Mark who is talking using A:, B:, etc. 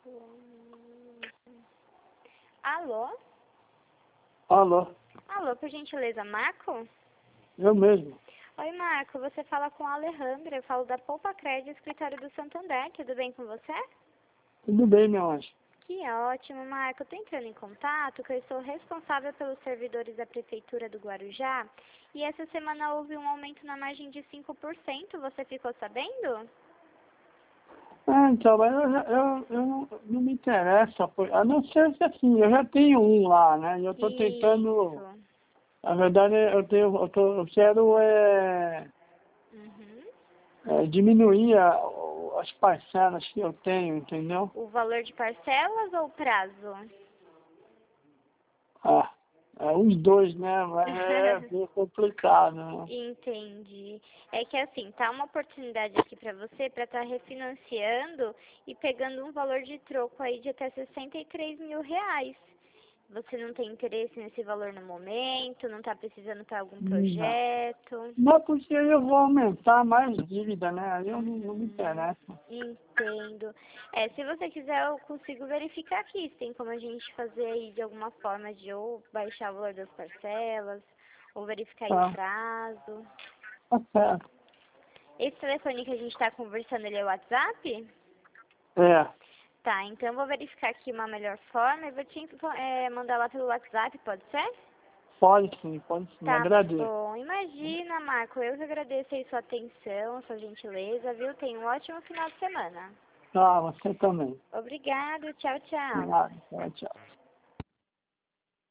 A: Alô?
B: Alô,
A: Alô, por gentileza, Marco?
B: eu mesmo.
A: Oi, Marco, você fala com a Alejandra, eu falo da Poupa Crédito, escritório do Santander, tudo bem com você?
B: Tudo bem, meu anjo.
A: Que ótimo, Marco. Eu tô entrando em contato, que eu sou responsável pelos servidores da Prefeitura do Guarujá, e essa semana houve um aumento na margem de 5%, você ficou sabendo?
B: Então, mas eu não me interessa, a não ser que assim, eu já tenho um lá, né? E eu estou tentando,
A: Isso.
B: na verdade, eu quero
A: Uhum.
B: diminuir as parcelas que eu tenho, entendeu?
A: O valor de parcelas ou o prazo?
B: Ah, os dois, né? Mas é bem complicado, né?
A: Entendi. É que assim, tá uma oportunidade aqui pra você pra estar refinanciando e pegando um valor de troco aí de até 63 mil reais. Você não tem interesse nesse valor no momento? Não tá precisando para algum
B: Não.
A: projeto?
B: Não, porque aí eu vou aumentar mais dívida, né? Aí eu não me
A: Uhum,
B: interessa.
A: entendo. Se você quiser, eu consigo verificar aqui se tem como a gente fazer aí de alguma forma de ou baixar o valor das parcelas, ou verificar em
B: Tá,
A: prazo.
B: tá certo.
A: Esse telefone que a gente está conversando, ele é o WhatsApp?
B: É.
A: Tá, então eu vou verificar aqui uma melhor forma e vou te mandar lá pelo WhatsApp, pode ser?
B: Pode sim,
A: Tá
B: agradeço.
A: bom. Imagina, Marco, eu que agradeço aí sua atenção, sua gentileza, viu? Tenha um ótimo final de semana.
B: Tá, você também.
A: Obrigado, tchau, tchau.
B: Obrigado, tchau, tchau.